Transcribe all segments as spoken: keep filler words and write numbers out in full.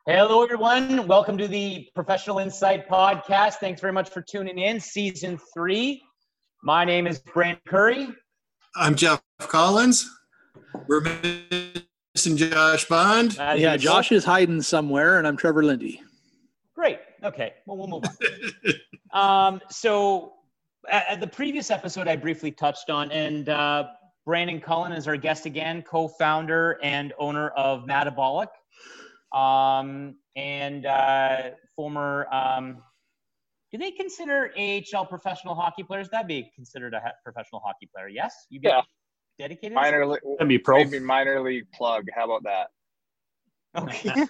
Hello, everyone. Welcome to the Professional Insight Podcast. Thanks very much for tuning in. Season three. My name is Brent Curry. I'm Jeff Collins. We're missing Josh Bond. As yeah, usual. Josh is hiding somewhere, and I'm Trevor Lindy. Great. Okay. Well, we'll move on. um, so, at the previous episode, I briefly touched on, and uh, Brandon Cullen is our guest again, co-founder and owner of Metabolic. Um, and, uh, former, um, do they consider A H L professional hockey players? That'd be considered a professional hockey player. Yes. You yeah. Dedicated. Minor league. Be pro. Maybe minor league plug. How about that? Okay.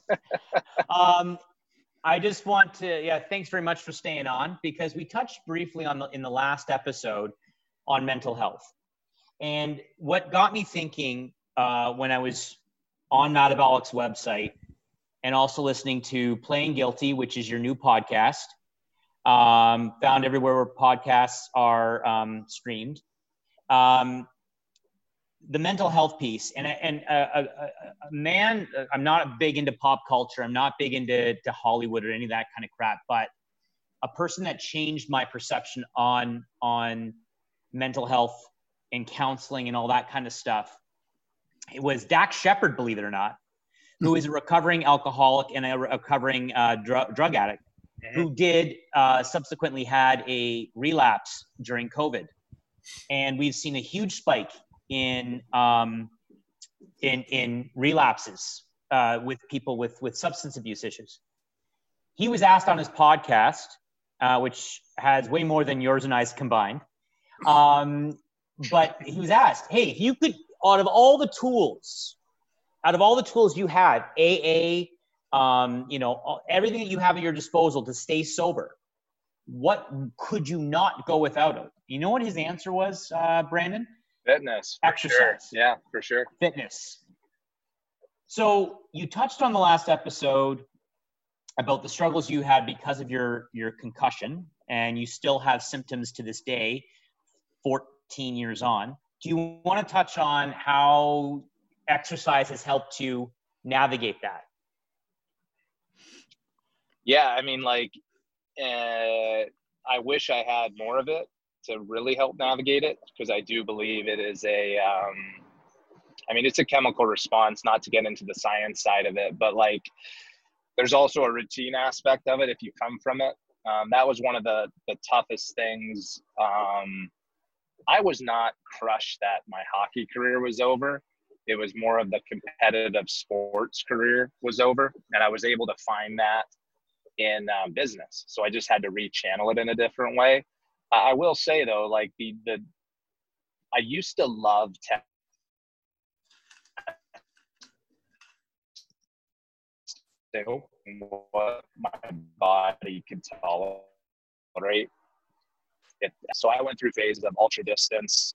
um, I just want to, yeah, thanks very much for staying on, because we touched briefly on the, in the last episode on mental health. And what got me thinking, uh, when I was on Metabolic's website and also listening to Playing Guilty, which is your new podcast, um, found everywhere where podcasts are um, streamed. Um, the mental health piece, and, and a, a, a man, I'm not big into pop culture. I'm not big into to Hollywood or any of that kind of crap, but a person that changed my perception on, on mental health and counseling and all that kind of stuff. It was Dax Shepard, believe it or not, who is a recovering alcoholic and a recovering uh, dr- drug addict, who did uh, subsequently had a relapse during COVID. And we've seen a huge spike in um, in, in relapses uh, with people with, with substance abuse issues. He was asked on his podcast, uh, which has way more than yours and I's combined. Um, but he was asked, hey, if you could, out of all the tools, out of all the tools you had, A A, um, you know, everything that you have at your disposal to stay sober, what could you not go without it? You know what his answer was, uh, Brandon? Fitness. Exercise. Sure. Yeah, for sure. Fitness. So you touched on the last episode about the struggles you had because of your, your concussion, and you still have symptoms to this day, fourteen years on. Do you want to touch on how exercise has helped you navigate that? Yeah, I mean, like, uh, I wish I had more of it to really help navigate it, because I do believe it is a, um, I mean, it's a chemical response, not to get into the science side of it, but like, there's also a routine aspect of it if you come from it. Um, that was one of the, the toughest things. Um, I was not crushed that my hockey career was over. It was more of the competitive sports career was over. And I was able to find that in um, business. So I just had to rechannel it in a different way. Uh, I will say though, like the, the, I used to love tech. What my body could tolerate. It, so I went through phases of ultra distance.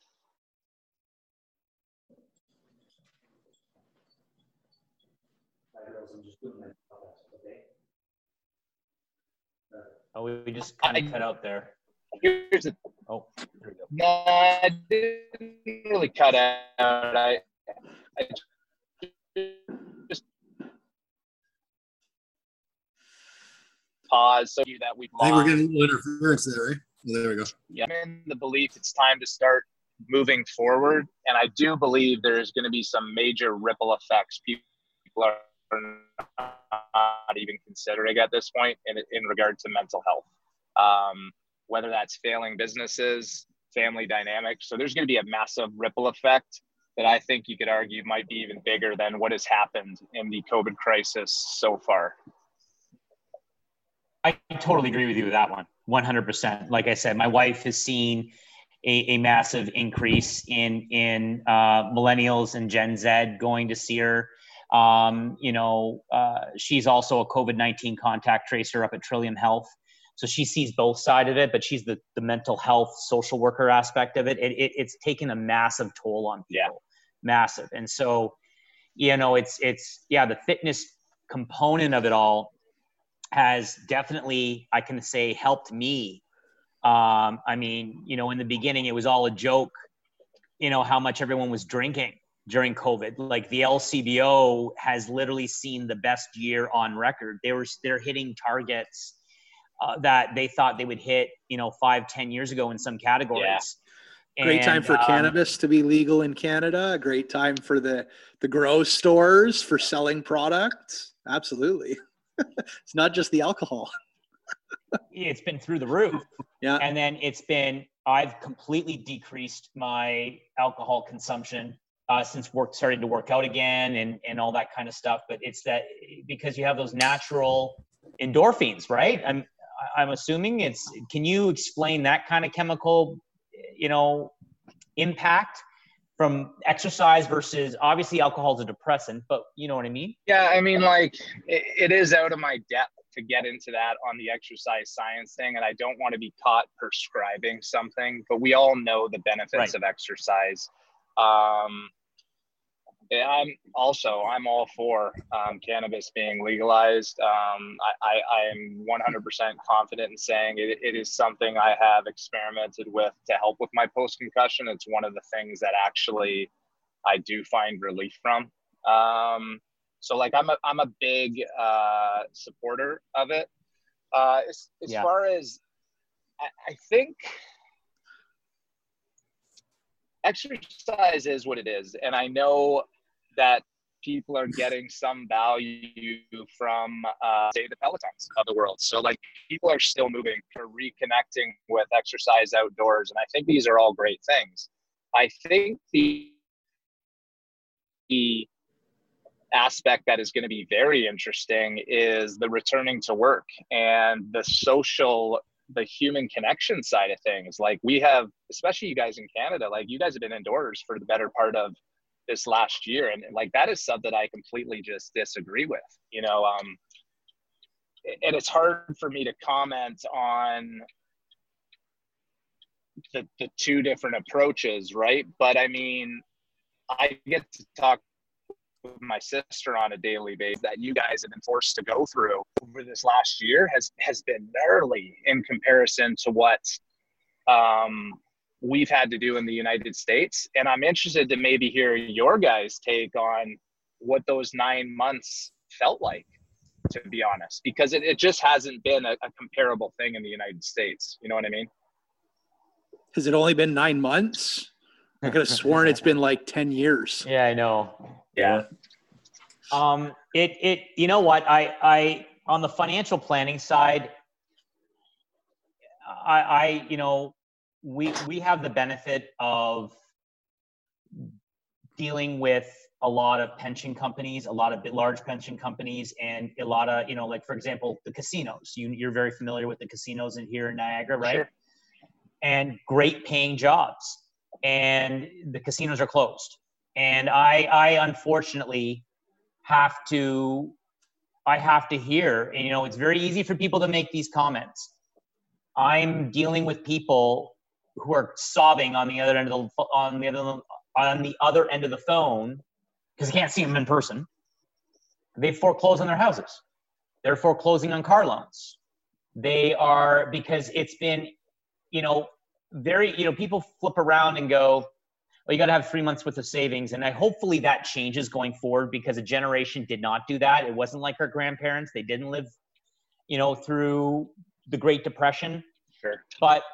Oh, we just kind of I, cut out there. Here's a, oh, there we go. No, I didn't really cut out. I, I just pause so that we've I think we're getting a little interference there, right? Oh, there we go. Yeah, I'm in the belief it's time to start moving forward. And I do believe there's going to be some major ripple effects people are not even considering at this point in, in regard to mental health. Um, whether that's failing businesses, family dynamics. So there's going to be a massive ripple effect that I think you could argue might be even bigger than what has happened in the COVID crisis so far. I totally agree with you with that one, one hundred percent. Like I said, my wife has seen a, a massive increase in in uh, millennials and Gen Z going to see her. Um, you know, uh, she's also a COVID nineteen contact tracer up at Trillium Health. So she sees both sides of it, but she's the, the mental health social worker aspect of it. It, it it's taken a massive toll on people, yeah. massive. And so, you know, it's, it's, yeah, the fitness component of it all has definitely, I can say, helped me. Um, I mean, you know, in the beginning, it was all a joke, you know, how much everyone was drinking. during COVID. Like the L C B O has literally seen the best year on record. They were, they're hitting targets uh, that they thought they would hit, you know, five, ten years ago in some categories. Yeah. Great time and, for um, cannabis to be legal in Canada. A great time for the, the grow stores for selling products. Absolutely. It's not just the alcohol. It's been through the roof. Yeah. And then it's been, I've completely decreased my alcohol consumption uh, since work started to work out again and, and all that kind of stuff. But it's that because you have those natural endorphins, right? I'm, I'm assuming it's, can you explain that kind of chemical, you know, impact from exercise versus, obviously alcohol is a depressant, but you know what I mean? Yeah. I mean, like it, it is out of my depth to get into that on the exercise science thing. And I don't want to be caught prescribing something, but we all know the benefits Right. of exercise. Um, yeah, I'm also, I'm all for um, cannabis being legalized. Um, I, I, I am one hundred percent confident in saying it, it is something I have experimented with to help with my post-concussion. It's one of the things that actually I do find relief from. Um, so like I'm a, I'm a big uh, supporter of it. Uh, as as Yeah. far as, I, I think exercise is what it is. And I know that people are getting some value from, uh, say, the Pelotons of the world. So like people are still moving for reconnecting with exercise outdoors. And I think these are all great things. I think the, the aspect that is going to be very interesting is the returning to work and the social, the human connection side of things. Like we have, especially you guys in Canada, like you guys have been indoors for the better part of this last year. And like, that is something I completely just disagree with, you know, um, and it's hard for me to comment on the, the two different approaches. Right. But I mean, I get to talk with my sister on a daily basis that you guys have been forced to go through over this last year has, has been gnarly in comparison to what, um, we've had to do in the United States. And I'm interested to maybe hear your guys' take on what those nine months felt like, to be honest, because it, it just hasn't been a, a comparable thing in the United States. You know what I mean? Has it only been nine months? I could have sworn it's been like ten years. Yeah, I know. Yeah. Um, it, it, you know what, I, I, on the financial planning side, I, I, you know, we, we have the benefit of dealing with a lot of pension companies, a lot of large pension companies, and a lot of, you know, like for example, the casinos. You, you're very familiar with the casinos in here in Niagara, right? Sure. And great paying jobs, and the casinos are closed. And I, I unfortunately have to, I have to hear, and you know, it's very easy for people to make these comments. I'm dealing with people who are sobbing on the other end of the, on the other, on the other end of the phone because I can't see them in person. They foreclose on their houses. They're foreclosing on car loans. They are, because it's been, you know, very, you know, people flip around and go, well, you got to have three months worth of savings. And I hopefully that changes going forward, because a generation did not do that. It wasn't like our grandparents. They didn't live, you know, through the Great Depression. Sure. But,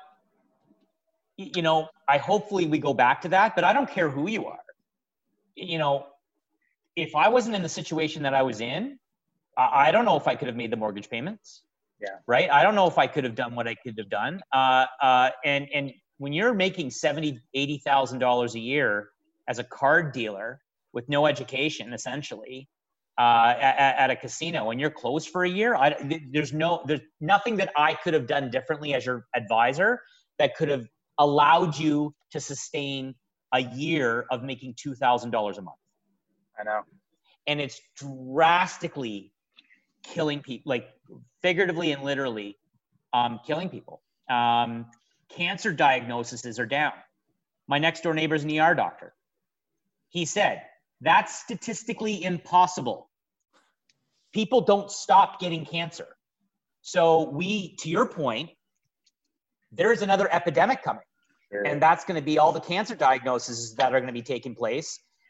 you know, I hopefully we go back to that, but I don't care who you are. You know, if I wasn't in the situation that I was in, I, I don't know if I could have made the mortgage payments. Yeah. Right. I don't know if I could have done what I could have done. Uh, uh, and, and when you're making seventy, eighty thousand dollars a year as a card dealer with no education, essentially, uh, at, at a casino, and you're closed for a year, I, there's no, there's nothing that I could have done differently as your advisor that could have allowed you to sustain a year of making two thousand dollars a month. I know. And it's drastically killing people, like figuratively and literally um, killing people. Um, cancer diagnoses are down. My next door neighbor's an E R doctor. He said, that's statistically impossible. People don't stop getting cancer. So we, to your point, there's another epidemic coming. Sure. And that's going to be all the cancer diagnoses that are going to be taking place.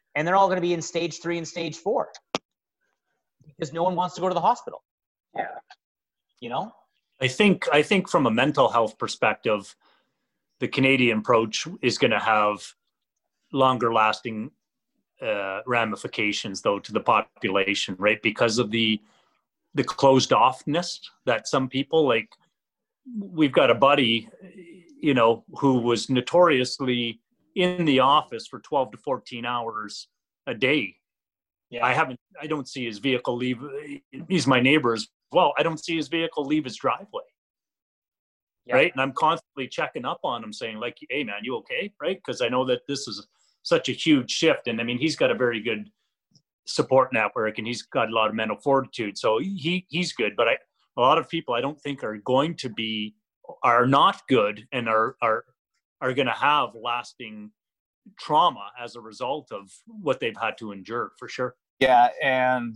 and they're all going to be in stage three and stage four because no one wants to go to the hospital. Yeah. You know? I think, I think from a mental health perspective, the Canadian approach is going to have longer lasting uh, ramifications though to the population, right? Because of the, the closed offness that some people like, we've got a buddy, you know, who was notoriously in the office for twelve to fourteen hours a day. Yeah. I haven't, I don't see his vehicle leave. He's my neighbor as well. I don't see his vehicle leave his driveway. Yeah. Right. And I'm constantly checking up on him saying like, hey man, you okay? Right. Cause I know that this is such a huge shift. And I mean, he's got a very good support network and he's got a lot of mental fortitude. So he, he's good. But I, a lot of people I don't think are going to be, are not good and are, are, are going to have lasting trauma as a result of what they've had to endure, for sure. Yeah, and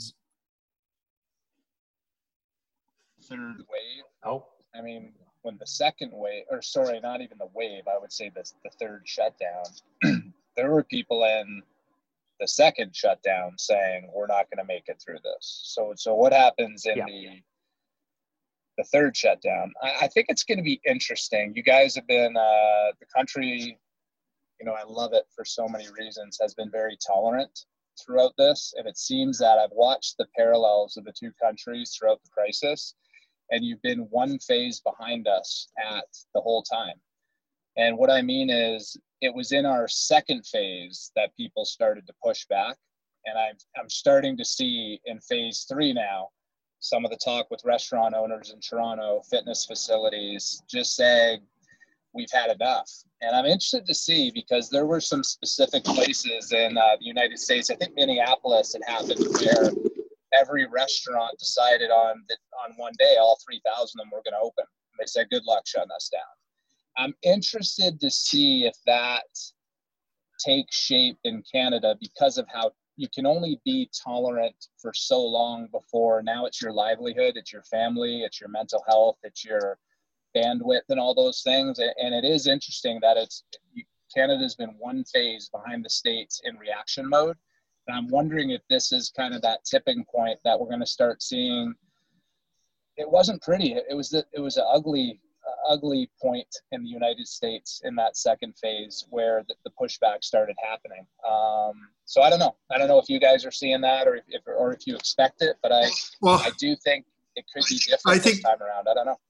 third wave. Oh, I mean, when the second wave, or sorry, not even the wave, I would say the the third shutdown. There were people in the second shutdown saying we're not going to make it through this. So, so what happens in yeah. the the third shutdown? I, I think it's going to be interesting. You guys have been uh, the country. You know, I love it for so many reasons, has been very tolerant throughout this. And it seems that I've watched the parallels of the two countries throughout the crisis, and you've been one phase behind us at the whole time. And what I mean is it was in our second phase that people started to push back. And I'm, I'm starting to see in phase three now, some of the talk with restaurant owners in Toronto, fitness facilities, just saying, we've had enough. And I'm interested to see, because there were some specific places in uh, the United States, I think Minneapolis had happened, where every restaurant decided on that on one day, all three thousand of them were going to open. And they said, good luck shutting us down. I'm interested to see if that takes shape in Canada, because of how you can only be tolerant for so long before now it's your livelihood, it's your family, it's your mental health, it's your bandwidth and all those things. And it is interesting that it's Canada's been one phase behind the States in reaction mode. And I'm wondering if this is kind of that tipping point that we're going to start seeing. It wasn't pretty. It was the, it was an ugly, uh, ugly point in the United States in that second phase where the, the pushback started happening. Um, so I don't know. I don't know if you guys are seeing that, or if, if or if you expect it, but I well, I do think it could be different I think, this time around. I don't know.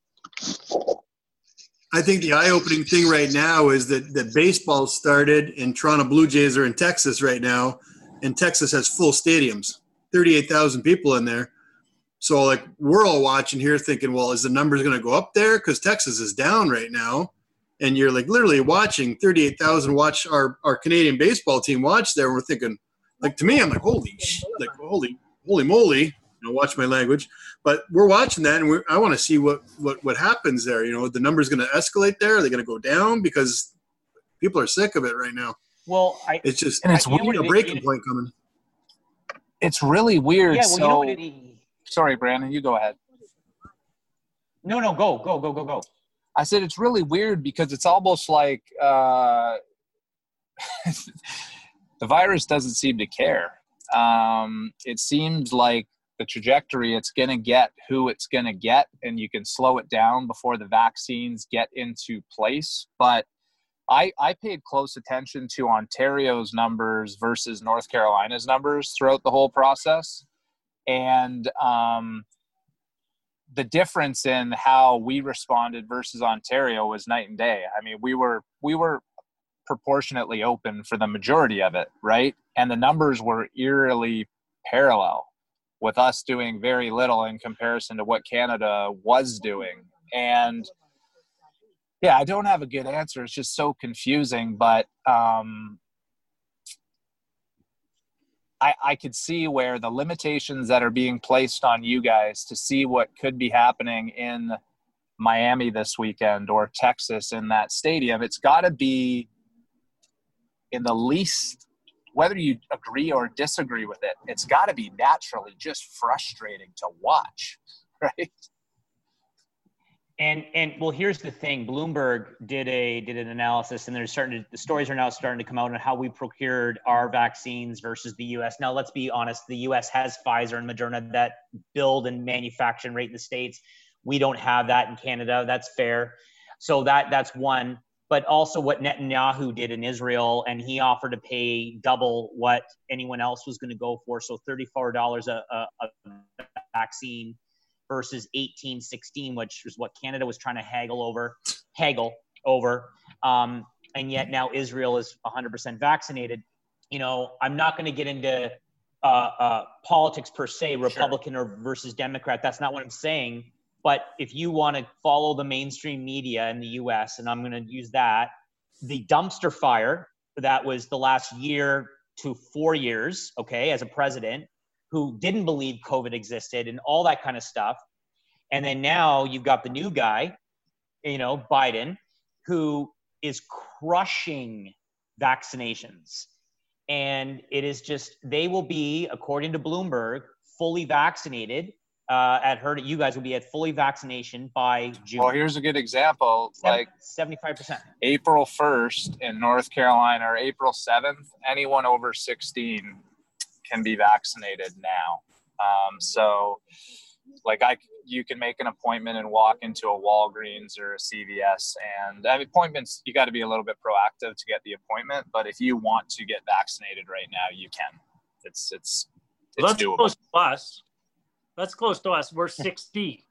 I think the eye-opening thing right now is that, that baseball started, and Toronto Blue Jays are in Texas right now, and Texas has full stadiums, thirty-eight thousand people in there. So, like, we're all watching here thinking, well, is the numbers going to go up there? Because Texas is down right now. And you're, like, literally watching thirty-eight thousand watch our, our Canadian baseball team watch there. And we're thinking, like, to me, I'm like, holy, like, holy, holy moly. You know, watch my language. But we're watching that, and we're, I want to see what, what, what happens there. You know, the number's going to escalate there. Are they going to go down? Because people are sick of it right now. Well, I, it's just and it's I, weird, a breaking it, point coming. It's really weird. Yeah, well, so, you know what it, sorry, Brandon, you go ahead. No, no, go, go, go, go, go. I said it's really weird because it's almost like uh, the virus doesn't seem to care. Um, it seems like the trajectory it's going to get who it's going to get, and you can slow it down before the vaccines get into place. But I, I paid close attention to Ontario's numbers versus North Carolina's numbers throughout the whole process. And um, the difference in how we responded versus Ontario was night and day. I mean, we were we were proportionately open for the majority of it, right? And the numbers were eerily parallel, with us doing very little in comparison to what Canada was doing. And yeah, I don't have a good answer. It's just so confusing, but um, I, I could see where the limitations that are being placed on you guys to see what could be happening in Miami this weekend or Texas in that stadium, it's got to be in the least, whether you agree or disagree with it, it's got to be naturally just frustrating to watch, right? And and well, here's the thing. Bloomberg did a did an analysis, and they're starting to, the stories are now starting to come out on how we procured our vaccines versus the U S. Now, let's be honest. The U S has Pfizer and Moderna that build and manufacture right in the States. We don't have that in Canada. That's fair. So that that's one. But also what Netanyahu did in Israel, and he offered to pay double what anyone else was going to go for. So thirty-four dollars a, a, a vaccine versus eighteen sixteen, which is what Canada was trying to haggle over, haggle over. Um, and yet now Israel is one hundred percent vaccinated. You know, I'm not going to get into uh, uh, politics per se, Republican sure. or versus Democrat. That's not what I'm saying. But if you want to follow the mainstream media in the U S, and I'm going to use that, the dumpster fire that was the last year to four years, okay, as a president, who didn't believe COVID existed and all that kind of stuff. And then now you've got the new guy, you know, Biden, who is crushing vaccinations. And it is just, they will be, according to Bloomberg, fully vaccinated. Uh, at herd, you guys will be at fully vaccination by June. Well, here's a good example. Seven, like seventy-five percent. April first in North Carolina, or April seventh, anyone over sixteen can be vaccinated now. Um, so like I, you can make an appointment and walk into a Walgreens or a C V S, and I mean, appointments, you got to be a little bit proactive to get the appointment. But if you want to get vaccinated right now, you can. It's, it's, it's well, that's doable. close to us. That's close to us. We're sixty.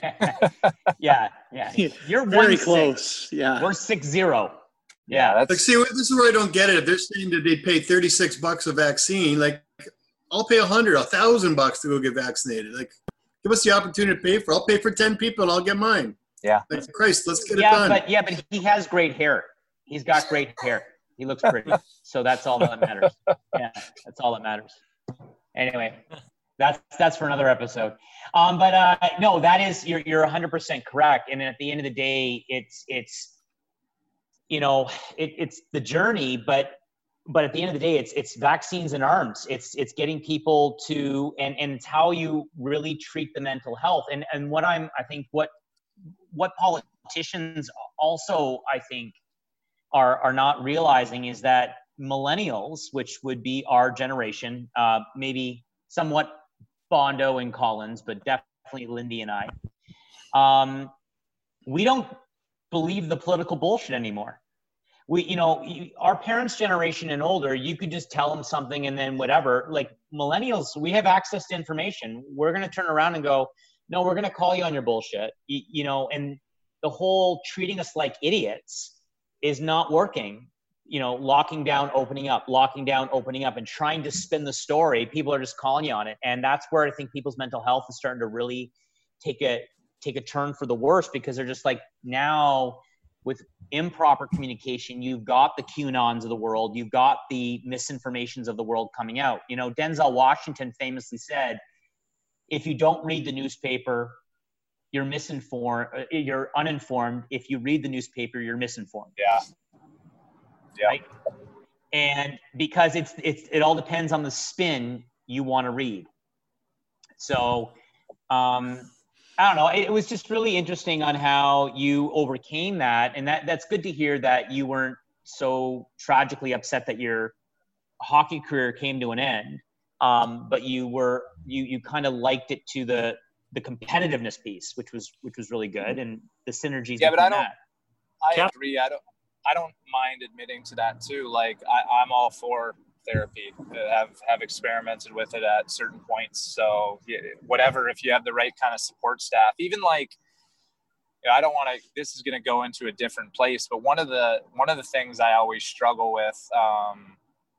yeah, yeah. You're very one close. Six. Yeah, we're six zero. Yeah, that's like, see, this is where I don't get it. If they're saying that they pay thirty-six bucks a vaccine, like I'll pay a hundred, a thousand bucks to go get vaccinated. Like, give us the opportunity to pay for. I'll pay for ten people and I'll get mine. Yeah. Like, Christ, let's get yeah, it done. but yeah, but he has great hair. He's got great hair. He looks pretty. So that's all that matters. Yeah, that's all that matters. Anyway. That's that's for another episode. Um, but uh, no, that is you're you're one hundred percent correct. And at the end of the day, it's it's you know it, it's the journey, but but at the end of the day, it's it's vaccines and arms. It's it's getting people to and and it's how you really treat the mental health. And and what I'm I think what what politicians also I think are are not realizing is that millennials, which would be our generation, uh, maybe somewhat Bondo and Collins, but definitely Lindy and I, um, we don't believe the political bullshit anymore. We, you know, you, our parents' generation and older, you could just tell them something and then whatever. Like millennials, we have access to information. We're going to turn around and go, no, we're going to call you on your bullshit. You, you know, and the whole treating us like idiots is not working. You know, locking down, opening up, locking down, opening up, and trying to spin the story. People are just calling you on it. And that's where I think people's mental health is starting to really take a take a turn for the worse, because they're just like, now with improper communication, you've got the QAnons of the world, you've got the misinformations of the world coming out. You know, Denzel Washington famously said, if you don't read the newspaper, you're misinformed, you're uninformed. If you read the newspaper, you're misinformed. Yeah. Yeah. Right? And because it's it's it all depends on the spin you want to read. So um, I don't know. It, it was just really interesting on how you overcame that, and that that's good to hear that you weren't so tragically upset that your hockey career came to an end. Um, but you were you you kind of liked it to the the competitiveness piece, which was which was really good, and the synergies. Yeah, but I don't. That. I agree. I don't. I don't mind admitting to that too. Like I, I'm all for therapy. Have have experimented with it at certain points. So whatever, if you have the right kind of support staff, even like, you know, I don't want to. This is going to go into a different place, but one of the one of the things I always struggle with, um,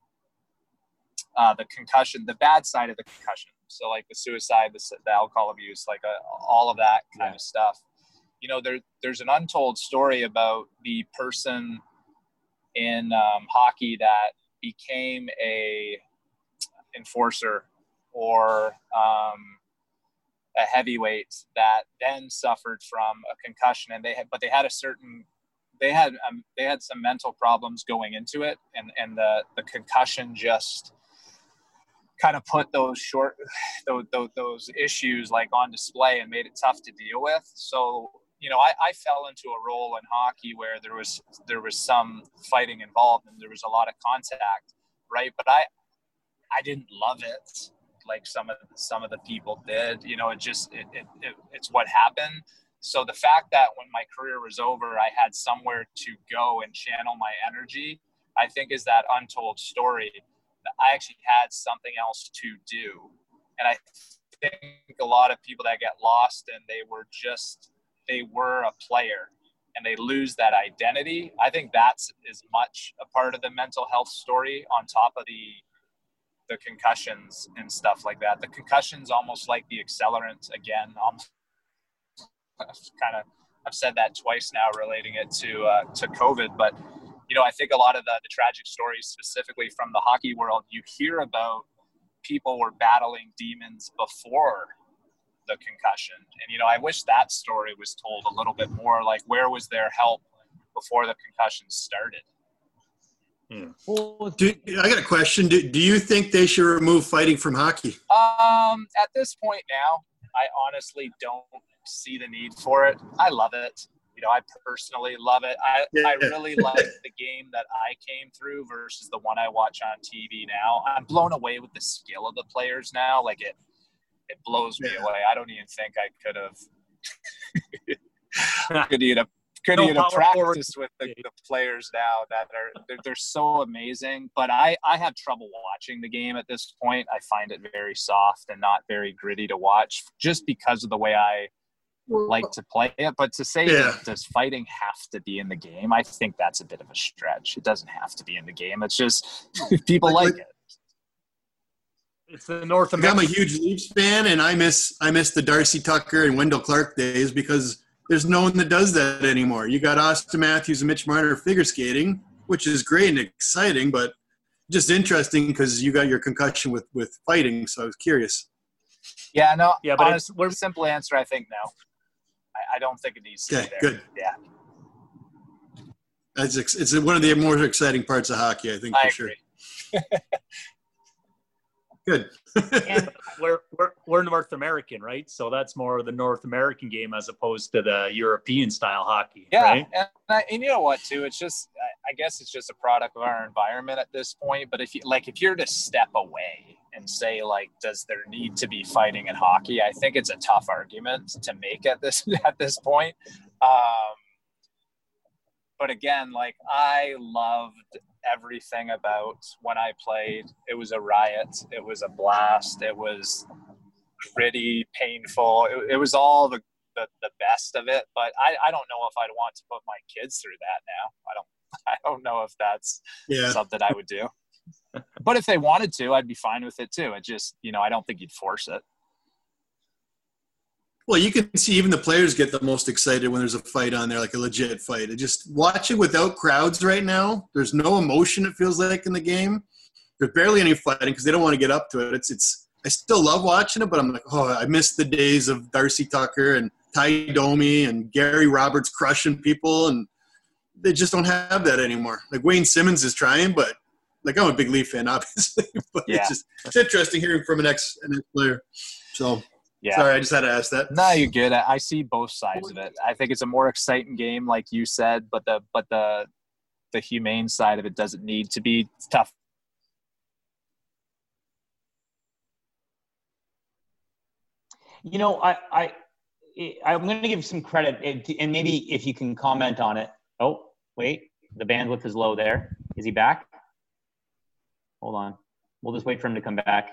uh, the concussion, the bad side of the concussion. So like the suicide, the, the alcohol abuse, like uh, all of that kind yeah. of stuff. You know, there, there's an untold story about the person in um, hockey that became a enforcer or um, a heavyweight that then suffered from a concussion, and they had, but they had a certain, they had, um, they had some mental problems going into it, and and the the concussion just kind of put those short, those, those those issues like on display and made it tough to deal with. So you know, I, I fell into a role in hockey where there was there was some fighting involved and there was a lot of contact, right? But I I didn't love it like some of the, some of the people did. You know, it just it, it, it it's what happened. So the fact that when my career was over, I had somewhere to go and channel my energy, I think is that untold story. I actually had something else to do. And I think a lot of people that get lost and they were just, they were a player and they lose that identity. I think that's as much a part of the mental health story on top of the the concussions and stuff like that. The concussions almost like the accelerant again, almost kind of, I've said that twice now relating it to uh, to COVID, but you know, I think a lot of the, the tragic stories specifically from the hockey world, you hear about people were battling demons before the concussion. And, you know, I wish that story was told a little bit more, like where was their help before the concussion started? Hmm. Well, do, I got a question. Do, do you think they should remove fighting from hockey? Um, at this point now, I honestly don't see the need for it. I love it. You know, I personally love it. I, yeah. I really like the game that I came through versus the one I watch on T V now. I'm blown away with the skill of the players now. Like it, it blows me yeah. away. I don't even think I could have could even could no even practiced with the, the players now that are they're, they're so amazing. But I, I have trouble watching the game at this point. I find it very soft and not very gritty to watch just because of the way I like to play it. But to say yeah. that does fighting have to be in the game, I think that's a bit of a stretch. It doesn't have to be in the game. It's just people like, like it. It's the North American. I'm a huge Leafs fan, and I miss I miss the Darcy Tucker and Wendell Clark days because there's no one that does that anymore. You got Austin Matthews and Mitch Marner figure skating, which is great and exciting, but just interesting because you got your concussion with with fighting. So I was curious. Yeah, no. Yeah, but honest, it's, simple answer. I think no. I, I don't think it needs to okay, be there. Good. Yeah. It's, it's one of the more exciting parts of hockey, I think, I for agree. sure. Good. And we're, we're, we're North American, right? So that's more the North American game as opposed to the European style hockey, yeah, right? And, and you know what, too? It's just, I guess it's just a product of our environment at this point. But if you, like, if you're to step away and say, like, does there need to be fighting in hockey? I think it's a tough argument to make at this at this point. Um, but again, like, I loved everything about when I played. It was a riot. It was a blast. It was gritty, painful. It, it was all the, the, the best of it. But I, I don't know if I'd want to put my kids through that now. I don't I don't know if that's yeah. something I would do. But if they wanted to, I'd be fine with it too. It just, you know, I don't think you'd force it. Well, you can see even the players get the most excited when there's a fight on there, like a legit fight. It just watch it without crowds right now. There's no emotion, it feels like, in the game. There's barely any fighting because they don't want to get up to it. It's it's. I still love watching it, but I'm like, oh, I miss the days of Darcy Tucker and Ty Domi and Gary Roberts crushing people, and they just don't have that anymore. Like Wayne Simmons is trying, but like I'm a big Leaf fan, obviously. But yeah. it's just it's interesting hearing from an ex an ex player. So. Yeah. Sorry, I just had to ask that. No, you're good. I see both sides of it. I think it's a more exciting game, like you said, but the but the the humane side of it doesn't need to be tough. You know, I I I'm going to give some credit, and maybe if you can comment on it. Oh, wait, the bandwidth is low there. Is he back? Hold on. We'll just wait for him to come back.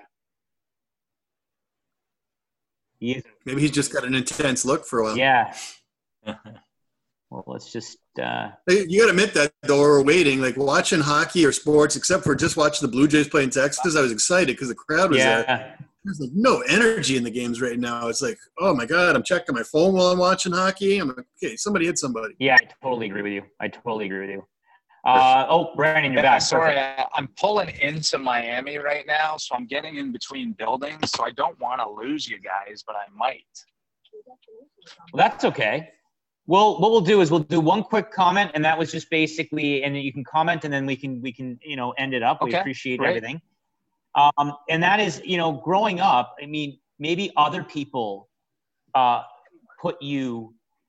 He is. Maybe he's just got an intense look for a while. Yeah. Well, let's just. Uh... You got to admit that, though, we're waiting. Like watching hockey or sports, except for just watching the Blue Jays play in Texas, I was excited because the crowd was yeah. there. There's like no energy in the games right now. It's like, oh my God, I'm checking my phone while I'm watching hockey. I'm like, okay, somebody hit somebody. Yeah, I totally agree with you. I totally agree with you. Uh, oh, Brandon, you're back. Sorry, Perfect. I'm pulling into Miami right now, so I'm getting in between buildings, so I don't want to lose you guys, but I might. Well, that's okay. Well, what we'll do is we'll do one quick comment, and that was just basically, and you can comment, and then we can we can you know end it up. We okay, appreciate great. everything. Um, and that is, you know, growing up. I mean, maybe other people uh, put you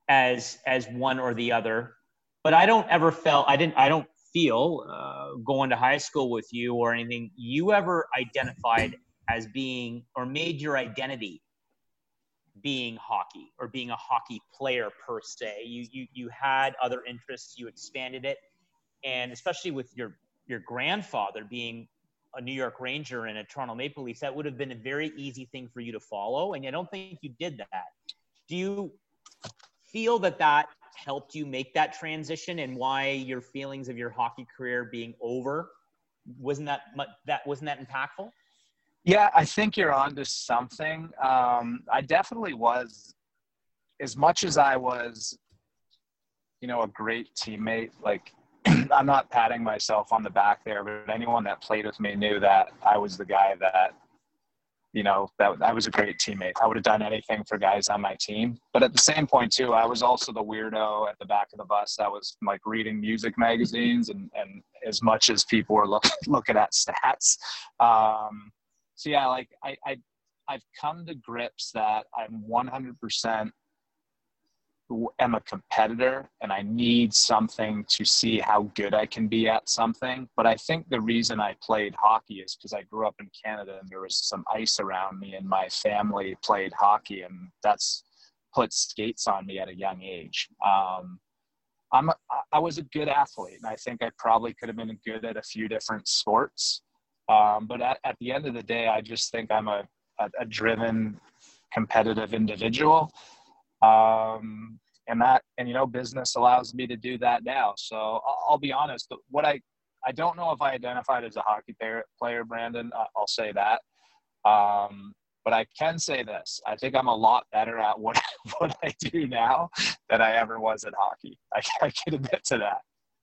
as as one or the other. But I don't ever felt I didn't I don't feel uh, going to high school with you or anything, you ever identified as being or made your identity being hockey or being a hockey player per se. You you you had other interests, you expanded it, and especially with your your grandfather being a New York Ranger and a Toronto Maple Leafs, that would have been a very easy thing for you to follow, and I don't think you did that. Do you feel that that helped you make that transition, and why your feelings of your hockey career being over wasn't that much, that wasn't that impactful? Yeah, I think you're onto something. Um, I definitely was, as much as I was, you know, a great teammate. Like, I'm not patting myself on the back there, but anyone that played with me knew that I was the guy that, you know, that I was a great teammate. I would have done anything for guys on my team. But at the same point too, I was also the weirdo at the back of the bus that was like reading music magazines and, and as much as people were look, looking at stats. Um, so yeah, like I, I, I've come to grips that I'm one hundred percent am a competitor and I need something to see how good I can be at something. But I think the reason I played hockey is because I grew up in Canada and there was some ice around me and my family played hockey, and that's put skates on me at a young age. Um, I'm a, I was a good athlete, and I think I probably could have been good at a few different sports. Um, but at, at the end of the day, I just think I'm a, a, a driven, competitive individual. Um, and that, and, you know, business allows me to do that now. So I'll, I'll be honest, what I, I don't know if I identified as a hockey player, player Brandon, I'll say that. Um, but I can say this, I think I'm a lot better at what, what I do now than I ever was at hockey. I, I can admit to that.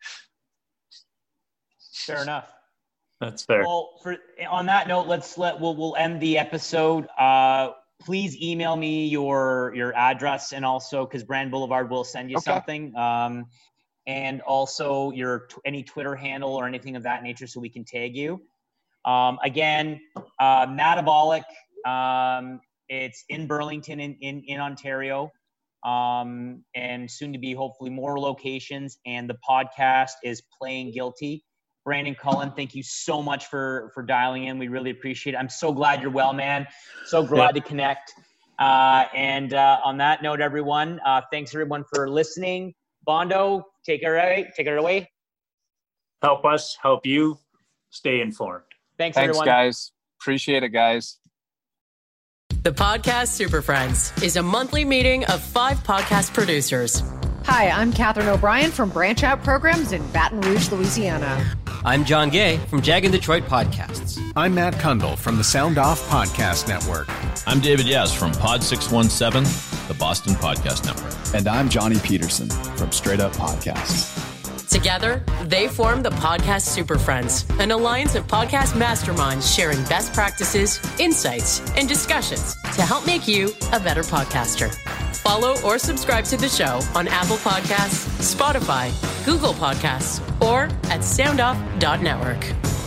Fair enough. That's fair. Well, for, on that note, let's let, we'll, we'll end the episode. Uh, Please email me your your address, and also because Brand Boulevard will send you okay. something, um, and also your any Twitter handle or anything of that nature, so we can tag you. Um, again, uh, Metabolic. Um, it's in Burlington, in in, in Ontario, um, and soon to be hopefully more locations. And the podcast is Playing Guilty. Brandon Cullen, thank you so much for, for dialing in. We really appreciate it. I'm so glad you're well, man. So glad yeah. to connect. Uh, and uh, on that note, everyone, uh, thanks everyone for listening. Bondo, take it away. Take it away. Help us, help you. Stay informed. Thanks, thanks everyone. guys. Appreciate it, guys. The Podcast Super Friends is a monthly meeting of five podcast producers. Hi, I'm Catherine O'Brien from Branch Out Programs in Baton Rouge, Louisiana. I'm John Gay from Jag and Detroit Podcasts. I'm Matt Kundle from the Sound Off Podcast Network. I'm David Yes from Pod six one seven, the Boston Podcast Network. And I'm Johnny Peterson from Straight Up Podcasts. Together, they form the Podcast Super Friends, an alliance of podcast masterminds sharing best practices, insights, and discussions to help make you a better podcaster. Follow or subscribe to the show on Apple Podcasts, Spotify, Google Podcasts, or at sound off dot network.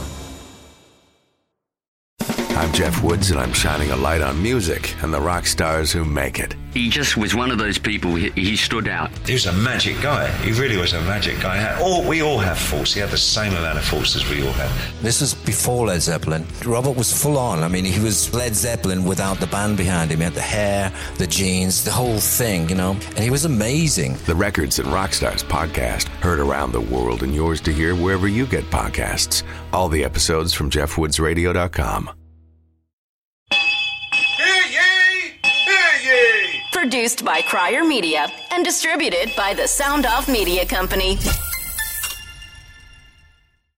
I'm Jeff Woods, and I'm shining a light on music and the rock stars who make it. He just was one of those people, he, he stood out. He was a magic guy. He really was a magic guy. All, we all have faults. He had the same amount of faults as we all have. This was before Led Zeppelin. Robert was full on. I mean, he was Led Zeppelin without the band behind him. He had the hair, the jeans, the whole thing, you know, and he was amazing. The Records and Rockstars podcast, heard around the world and yours to hear wherever you get podcasts. All the episodes from jeff woods radio dot com. Produced by Crier Media and distributed by the Sound Off Media Company.